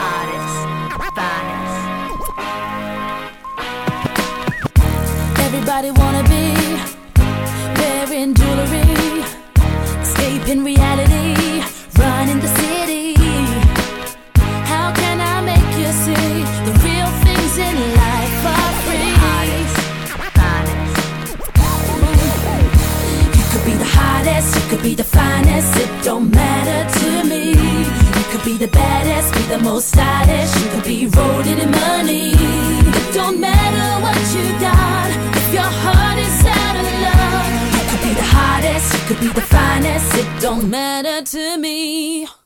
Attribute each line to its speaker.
Speaker 1: Everybody wanna be wearing jewelry, escaping reality, running the city. How can I make you see the real things in life are free? You could be the hottest, you could be the finest, it don't matter to me. You could be the baddest, be the most stylish, you could be rolling in money. It don't matter what you got if your heart is out of love. You could be the hottest, you could be the finest, it don't matter to me.